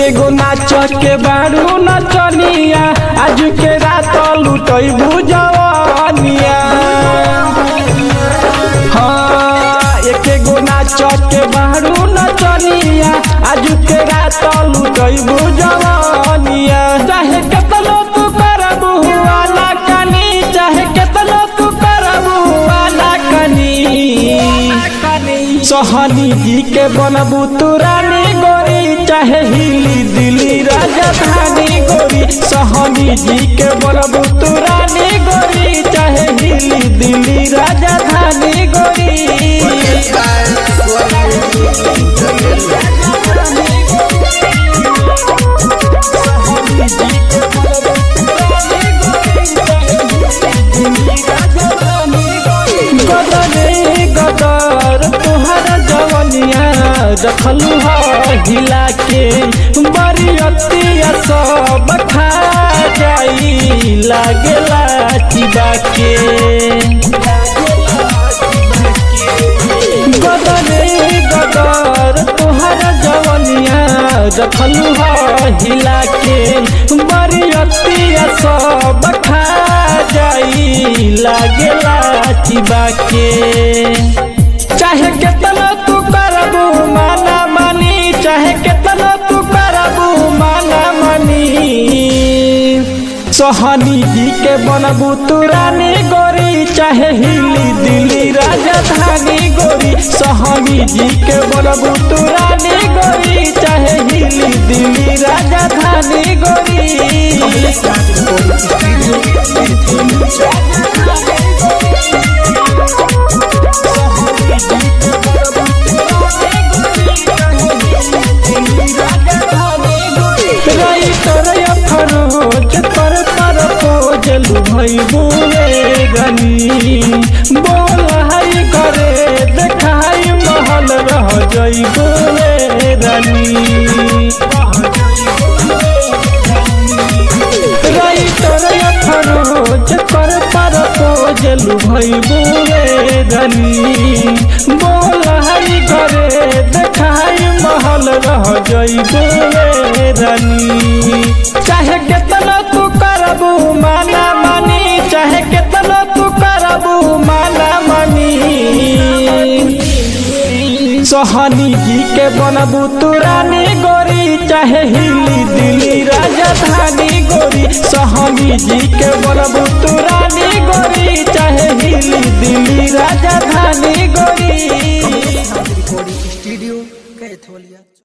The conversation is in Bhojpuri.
गो नाच के बारू नचनिया आज के रात लुटई बुझवनिया। हाँ एक गो नाच के बारू नचनिया आज के रात लुटई बुझवनिया। चाहे केतनो तू करबू वाला कनी, चाहे केतनो तू करबू वाला कनी, सोहनी जी के बनबू तू रानी गोरी, चाहे हिली दिल्ली राजधानी गोरी। सोहनी जी के बनबू तू रानी गोरी, चाहे हिली दिल्ली राजधानी गोरी। गदर तुहरा जवनिया रखलू हिला के, बरियतिया सब खा जाई लागेला चिबा के। गदर तुहरा जवनिया रखलू हिला के, बरियतिया सब खा जाई लागेला चिबा के। चाहे केतना तू करबू माना मानी, चाहे केतना तू करबू माना मानी, सोहनी जी के बनबू तू रानी गोरी, चाहे हिली दिल्ली राजधानी गोरी। सोहनी जी के बनबू तू रानी गोरी, चाहे हिली दिल्ली राजधानी गोरी। भैबू रे गनी बोल हई करे देखाई महल रह जइबू रे रानी। रोज कर पर पोजलू भैबू रे गनी बोल हई करे देखाई महल रह जइबू रे रानी। चाहे केतना तू करबू माना मानी, चाहे केतना तू करबू माना मानी, सोहनी जी के बनबू तू रानी गोरी, चाहे हिली दिल्ली राजधानी गोरी। सोहनी जी के बनबू तू रानी गोरी, चाहे हिली दिल्ली राजधानी गोरी। Recording studio कैथोलिया।